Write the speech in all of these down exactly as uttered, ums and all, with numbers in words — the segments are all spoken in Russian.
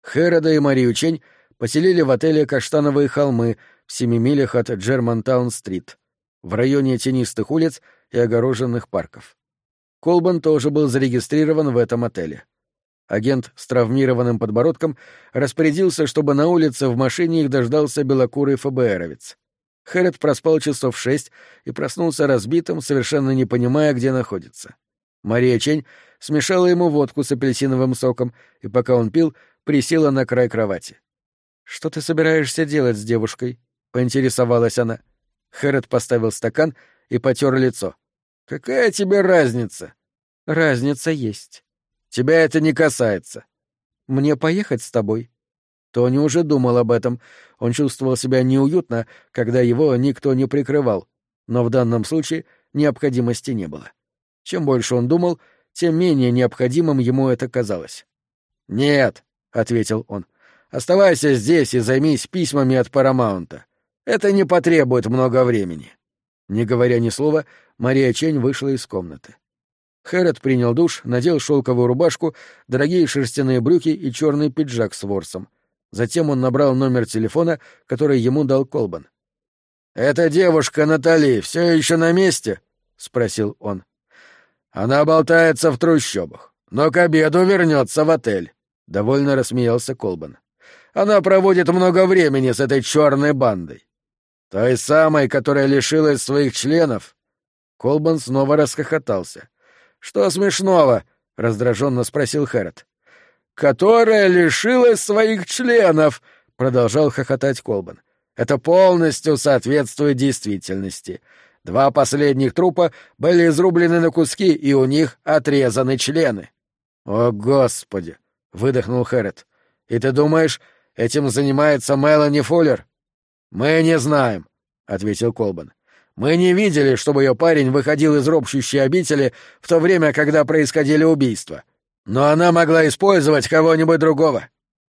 Хэрода и Марию Чень поселили в отеле «Каштановые холмы» в семи милях от Джермантаун-стрит, в районе тенистых улиц и огороженных парков. Колбан тоже был зарегистрирован в этом отеле. Агент с травмированным подбородком распорядился, чтобы на улице в машине их дождался белокурый ФБРовец. Хэррот проспал часов шесть и проснулся разбитым, совершенно не понимая, где находится. Мария Чень смешала ему водку с апельсиновым соком, и пока он пил, присела на край кровати. «Что ты собираешься делать с девушкой?» — поинтересовалась она. Хэррот поставил стакан и потер лицо. «Какая тебе разница?» «Разница есть. Тебя это не касается. Мне поехать с тобой?» Тони уже думал об этом. Он чувствовал себя неуютно, когда его никто не прикрывал, но в данном случае необходимости не было. Чем больше он думал, тем менее необходимым ему это казалось. «Нет», — ответил он, — «оставайся здесь и займись письмами от Парамаунта. Это не потребует много времени». Не говоря ни слова, Мария Чень вышла из комнаты. Хэррот принял душ, надел шелковую рубашку, дорогие шерстяные брюки и черный пиджак с ворсом. Затем он набрал номер телефона, который ему дал Колбан. «Эта девушка Натали все еще на месте?» — спросил он. «Она болтается в трущобах, но к обеду вернется в отель», — довольно рассмеялся Колбан. «Она проводит много времени с этой черной бандой. Той самой, которая лишилась своих членов». Колбан снова расхохотался. «Что смешного?» — раздраженно спросил Хэррот. «Которая лишилась своих членов», — продолжал хохотать Колбан. «Это полностью соответствует действительности. Два последних трупа были изрублены на куски, и у них отрезаны члены». «О, Господи!» — выдохнул Хэррот. «И ты думаешь, этим занимается Мелани Фуллер?» «Мы не знаем», — ответил Колбан. «Мы не видели, чтобы ее парень выходил из ропщущей обители в то время, когда происходили убийства. Но она могла использовать кого-нибудь другого.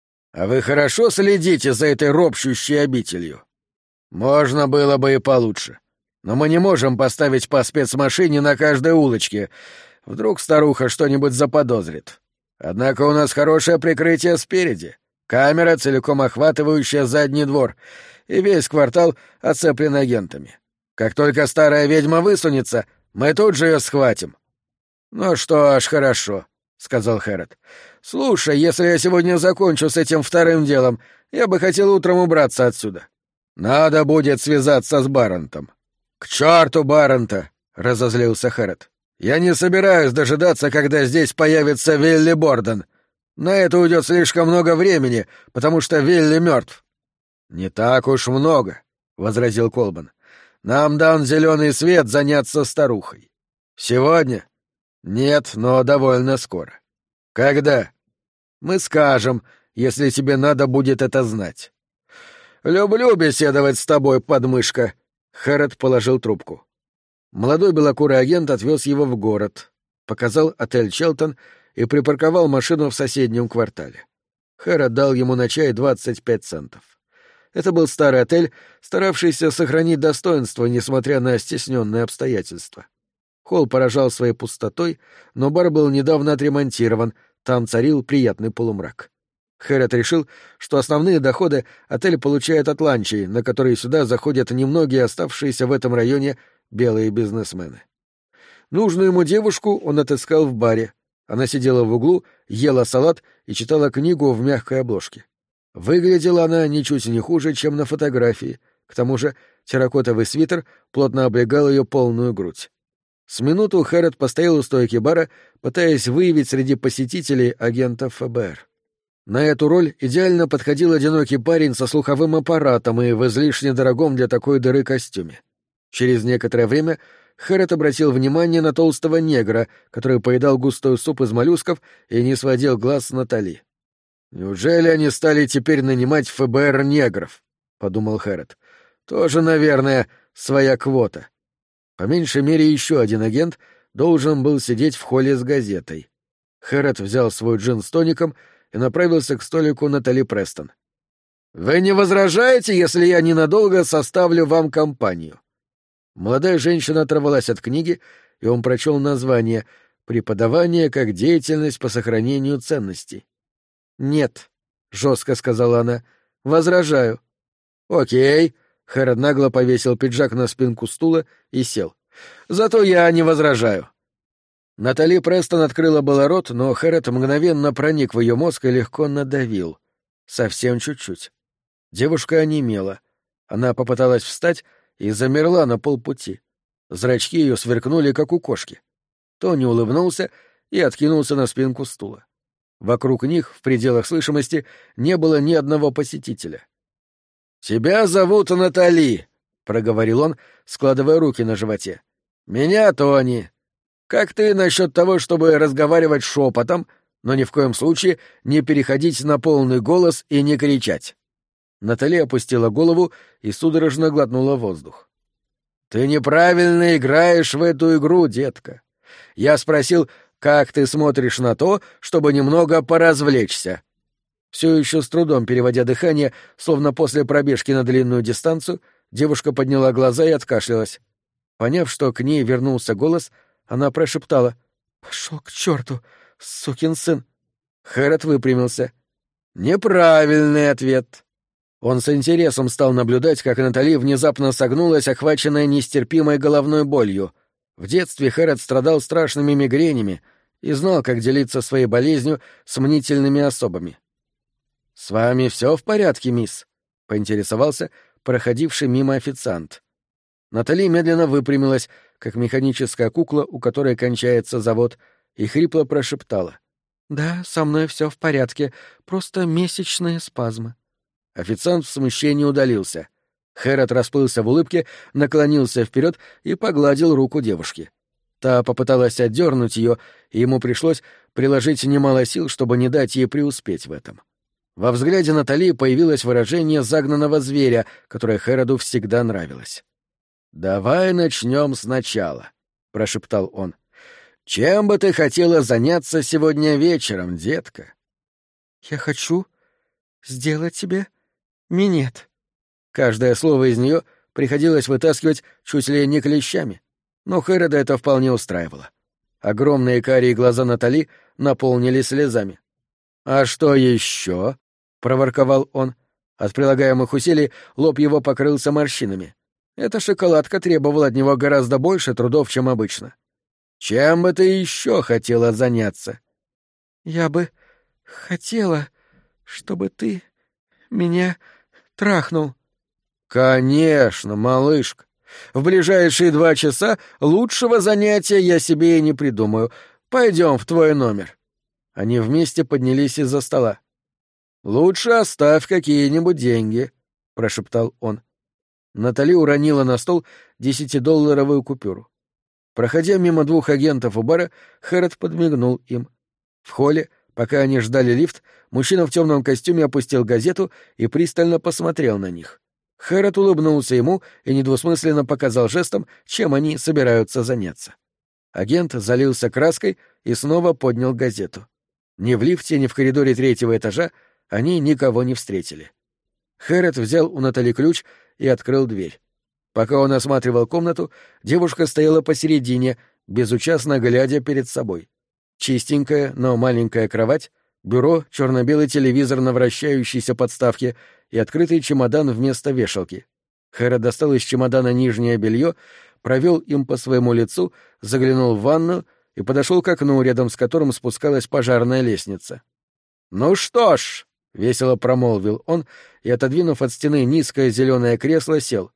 А вы хорошо следите за этой ропщущей обителью? Можно было бы и получше. Но мы не можем поставить по спецмашине на каждой улочке. Вдруг старуха что-нибудь заподозрит. Однако у нас хорошее прикрытие спереди. Камера, целиком охватывающая задний двор, и весь квартал оцеплен агентами. Как только старая ведьма высунется, мы тут же ее схватим». «Ну что ж, хорошо», — сказал Хэррот. «Слушай, если я сегодня закончу с этим вторым делом, я бы хотел утром убраться отсюда. Надо будет связаться с Баррентом». «К черту Баррента!» — разозлился Хэррот. «Я не собираюсь дожидаться, когда здесь появится Вилли Борден. На это уйдет слишком много времени, потому что Вилли мертв». «Не так уж много», — возразил Колбан. «Нам дан зеленый свет заняться старухой. Сегодня? Нет, но довольно скоро. Когда? Мы скажем, если тебе надо будет это знать». «Люблю беседовать с тобой, подмышка», — Хэррот положил трубку. Молодой белокурый агент отвез его в город, показал отель «Челтон» и припарковал машину в соседнем квартале. Хэррот дал ему на чай двадцать пять центов. Это был старый отель, старавшийся сохранить достоинство, несмотря на стесненные обстоятельства. Холл поражал своей пустотой, но бар был недавно отремонтирован, там царил приятный полумрак. Хэррот решил, что основные доходы отель получает от ланчей, на которые сюда заходят немногие оставшиеся в этом районе белые бизнесмены. Нужную ему девушку он отыскал в баре. Она сидела в углу, ела салат и читала книгу в мягкой обложке. Выглядела она ничуть не хуже, чем на фотографии. К тому же терракотовый свитер плотно облегал ее полную грудь. С минуту Хэррот постоял у стойки бара, пытаясь выявить среди посетителей агентов ФБР. На эту роль идеально подходил одинокий парень со слуховым аппаратом и в излишне дорогом для такой дыры костюме. Через некоторое время Хэррот обратил внимание на толстого негра, который поедал густой суп из моллюсков и не сводил глаз с Натали. «Неужели они стали теперь нанимать в ФБР негров?» — подумал Хэррот. «Тоже, наверное, своя квота». По меньшей мере, еще один агент должен был сидеть в холле с газетой. Хэррот взял свой джин с тоником и направился к столику Натали Престон. «Вы не возражаете, если я ненадолго составлю вам компанию?» Молодая женщина оторвалась от книги, и он прочел название «Преподавание как деятельность по сохранению ценностей». «Нет», — жестко сказала она. «Возражаю». «Окей». Хэрот нагло повесил пиджак на спинку стула и сел. «Зато я не возражаю». Натали Престон открыла было рот, но Хэрот мгновенно проник в ее мозг и легко надавил. Совсем чуть-чуть. Девушка онемела. Она попыталась встать и замерла на полпути. Зрачки ее сверкнули, как у кошки. Тони улыбнулся и откинулся на спинку стула. Вокруг них, в пределах слышимости, не было ни одного посетителя. «Тебя зовут Натали», — проговорил он, складывая руки на животе. «Меня Тони. Как ты насчет того, чтобы разговаривать шепотом, но ни в коем случае не переходить на полный голос и не кричать?» Натали опустила голову и судорожно глотнула воздух. «Ты неправильно играешь в эту игру, детка. Я спросил, как ты смотришь на то, чтобы немного поразвлечься?» Все еще с трудом переводя дыхание, словно после пробежки на длинную дистанцию, девушка подняла глаза и откашлялась. Поняв, что к ней вернулся голос, она прошептала: «Пошел к черту, сукин сын!» Хэрот выпрямился. «Неправильный ответ». Он с интересом стал наблюдать, как Натали внезапно согнулась, охваченная нестерпимой головной болью. В детстве Хэрот страдал страшными мигренями и знал, как делиться своей болезнью с мнительными особами. «С вами все в порядке, мисс?» — поинтересовался проходивший мимо официант. Натали медленно выпрямилась, как механическая кукла, у которой кончается завод, и хрипло прошептала: «Да, со мной все в порядке, просто месячные спазмы». Официант в смущении удалился. Хэрот расплылся в улыбке, наклонился вперед и погладил руку девушки. Та попыталась отдернуть ее, и ему пришлось приложить немало сил, чтобы не дать ей преуспеть в этом. Во взгляде Натали появилось выражение загнанного зверя, которое Хэроду всегда нравилось. «Давай начнем сначала», — прошептал он. «Чем бы ты хотела заняться сегодня вечером, детка?» «Я хочу сделать тебе минет». Каждое слово из нее приходилось вытаскивать чуть ли не клещами, но Хэрода это вполне устраивало. Огромные карие глаза Натали наполнились слезами. «А что еще?» — проворковал он. От прилагаемых усилий лоб его покрылся морщинами. Эта шоколадка требовала от него гораздо больше трудов, чем обычно. «Чем бы ты еще хотела заняться?» «Я бы хотела, чтобы ты меня трахнул». «Конечно, малышка. В ближайшие два часа лучшего занятия я себе и не придумаю. Пойдем в твой номер». Они вместе поднялись из-за стола. «Лучше оставь какие-нибудь деньги», — прошептал он. Натали уронила на стол десятидолларовую купюру. Проходя мимо двух агентов у бара, Хэрот подмигнул им. В холле, пока они ждали лифт, мужчина в темном костюме опустил газету и пристально посмотрел на них. Хэрот улыбнулся ему и недвусмысленно показал жестом, чем они собираются заняться. Агент залился краской и снова поднял газету. Ни в лифте, ни в коридоре третьего этажа они никого не встретили. Хэрот взял у Натали ключ и открыл дверь. Пока он осматривал комнату, девушка стояла посередине, безучастно глядя перед собой. Чистенькая, но маленькая кровать, бюро, черно-белый телевизор на вращающейся подставке и открытый чемодан вместо вешалки. Хэрот достал из чемодана нижнее белье, провел им по своему лицу, заглянул в ванну и подошел к окну, рядом с которым спускалась пожарная лестница. «Ну что ж», — весело промолвил он и, отодвинув от стены низкое зеленое кресло, сел.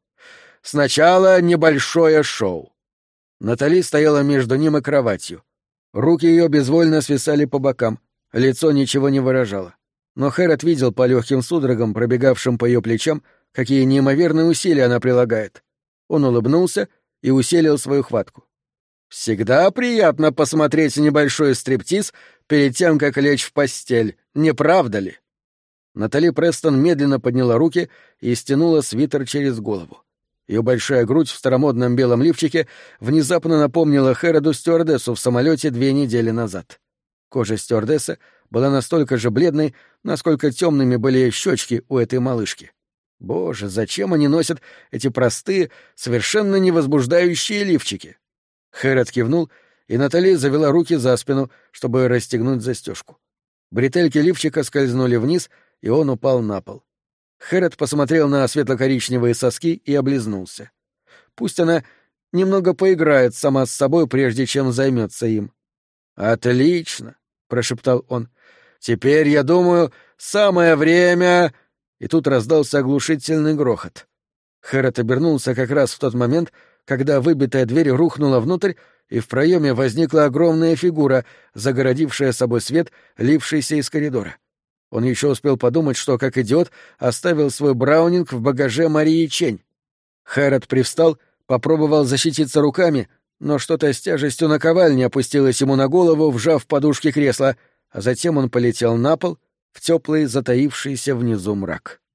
«Сначала небольшое шоу». Натали стояла между ним и кроватью. Руки ее безвольно свисали по бокам, лицо ничего не выражало. Но Хэрот видел по легким судорогам, пробегавшим по ее плечам, какие неимоверные усилия она прилагает. Он улыбнулся и усилил свою хватку. «Всегда приятно посмотреть небольшой стриптиз перед тем, как лечь в постель, не правда ли?» Натали Престон медленно подняла руки и стянула свитер через голову. Ее большая грудь в старомодном белом лифчике внезапно напомнила Хэроду стюардессу в самолете две недели назад. Кожа стюардессы была настолько же бледной, насколько темными были щечки у этой малышки. Боже, зачем они носят эти простые, совершенно невозбуждающие лифчики? Хэрот кивнул, и Натали завела руки за спину, чтобы расстегнуть застежку. Бретельки лифчика скользнули вниз и он упал на пол. Хэррот посмотрел на светло-коричневые соски и облизнулся. Пусть она немного поиграет сама с собой, прежде чем займется им. «Отлично!» — прошептал он. «Теперь, я думаю, самое время...» И тут раздался оглушительный грохот. Хэррот обернулся как раз в тот момент, когда выбитая дверь рухнула внутрь, и в проеме возникла огромная фигура, загородившая собой свет, лившийся из коридора. Он еще успел подумать, что, как идиот, оставил свой браунинг в багаже Марии Чень. Хэррот привстал, попробовал защититься руками, но что-то с тяжестью наковальни опустилось ему на голову, вжав подушки кресла, а затем он полетел на пол в теплый, затаившийся внизу мрак.